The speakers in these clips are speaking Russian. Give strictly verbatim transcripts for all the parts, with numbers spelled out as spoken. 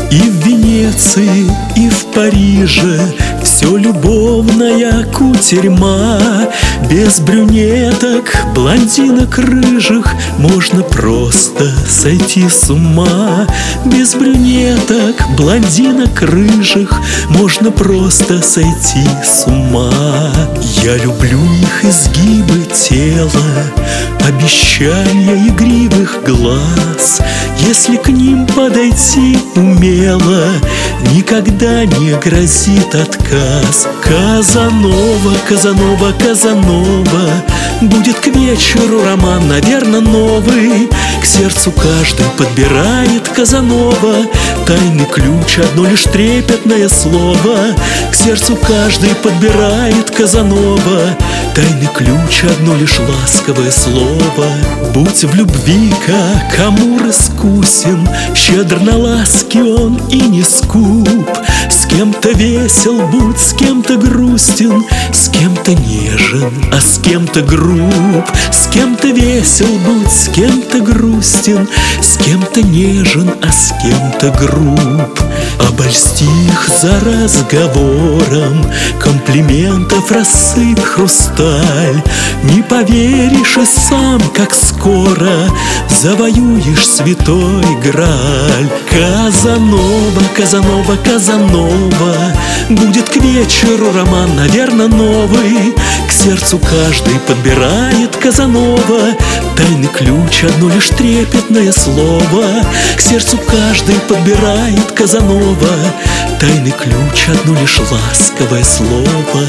И в Венеции, и в Париже все любовная кутерьма. Без брюнеток, блондинок рыжих можно просто сойти с ума. Без брюнеток, блондинок рыжих можно просто сойти с ума. Я люблю их изгибы тела, обещания игривых глаз. Если к ним подойти умело, никогда не грозит отказ. Казанова, Казанова, Казанова, будет к вечеру роман, наверно, новый. К сердцу каждый подбирает Казанова. Тайный ключ, одно лишь трепетное слово. К сердцу каждый подбирает Казанова. Тайный ключ, одно лишь ласковое слово. Будь в любви, как Амур искусен, щедр на ласки он и не скуп. С кем-то весел будь, с кем-то грустен, с кем-то нежен, а с кем-то груб. С кем-то весел будь, с кем-то грустен, с кем-то нежен, а с кем-то груб. Обольсти их за разговором, комплиментов рассыпь хрусталь. Не поверишь и сам, как скоро завоюешь святой Грааль. Казанова, Казанова, Казанова, будет к вечеру роман, наверно, новый. К сердцу каждый подбирает Казанова. Тайный ключ, одно лишь трепетное слово. К сердцу каждый подбирает Казанова. Тайный ключ, одно лишь ласковое слово.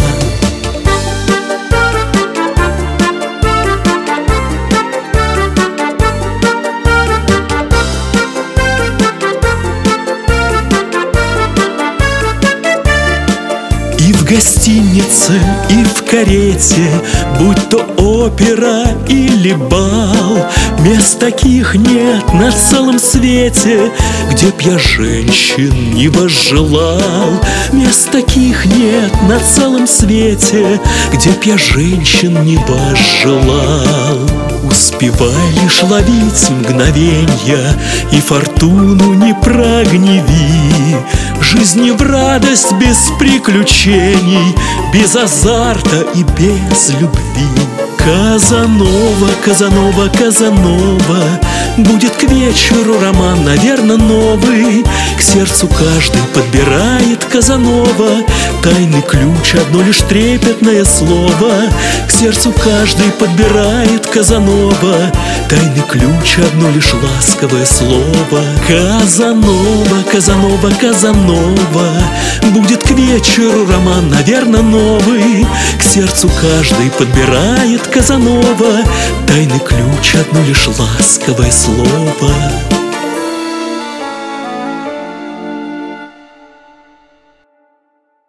И в гостинице, и в карете, будь то опера или бал, мест таких нет на целом свете, где б я женщин не возжелал. Мест таких нет на целом свете, где б я женщин не возжелал. Успевай лишь ловить мгновенья и фортуну не прогневи. Жизни в радость без приключений, без азарта и без любви. Казанова, Казанова, Казанова, будет к вечеру роман, наверно, новый. К сердцу каждый подбирает Казанова. Тайный ключ, одно лишь трепетное слово. К сердцу каждый подбирает Казанова. Тайный ключ, одно лишь ласковое слово. Казанова, Казанова, Казанова, будет к вечеру роман, наверно, новый. К сердцу каждый подбирает Казанова. Тайный ключ, одно лишь ласковое слово.